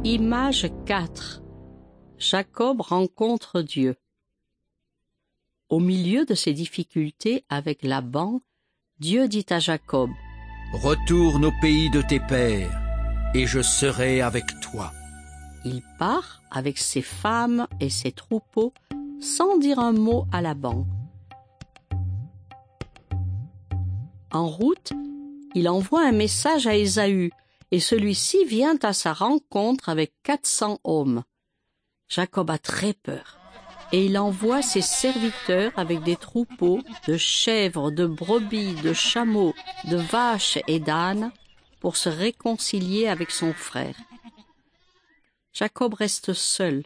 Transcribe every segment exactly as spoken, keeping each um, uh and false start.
Image quatre. Jacob rencontre Dieu. Au milieu de ses difficultés avec Laban, Dieu dit à Jacob: « Retourne au pays de tes pères, et je serai avec toi. » Il part avec ses femmes et ses troupeaux sans dire un mot à Laban. En route, il envoie un message à Ésaü, et celui-ci vient à sa rencontre avec quatre cents hommes. Jacob a très peur, et il envoie ses serviteurs avec des troupeaux de chèvres, de brebis, de chameaux, de vaches et d'ânes pour se réconcilier avec son frère. Jacob reste seul,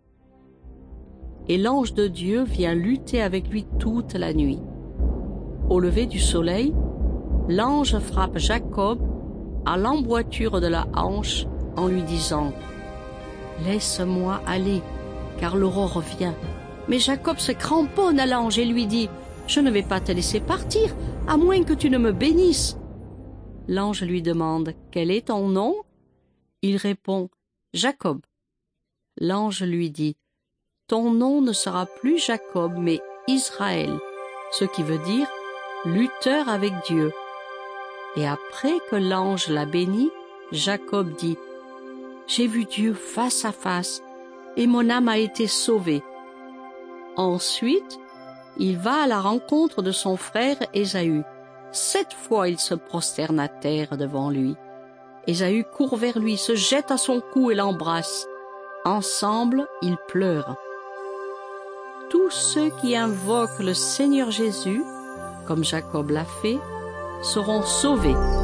et l'ange de Dieu vient lutter avec lui toute la nuit. Au lever du soleil, l'ange frappe Jacob à l'emboîture de la hanche en lui disant: « Laisse-moi aller, car l'aurore vient. » Mais Jacob se cramponne à l'ange et lui dit: « Je ne vais pas te laisser partir, à moins que tu ne me bénisses. » L'ange lui demande: « Quel est ton nom ?» Il répond: « Jacob. » L'ange lui dit: « Ton nom ne sera plus Jacob, mais Israël, ce qui veut dire lutteur avec Dieu. » Et après que l'ange l'a béni, Jacob dit: « J'ai vu Dieu face à face, et mon âme a été sauvée. » Ensuite, il va à la rencontre de son frère Ésaü. Sept fois il se prosterne à terre devant lui. Ésaü court vers lui, se jette à son cou et l'embrasse. Ensemble, ils pleurent. Tous ceux qui invoquent le Seigneur Jésus, comme Jacob l'a fait, seront sauvés.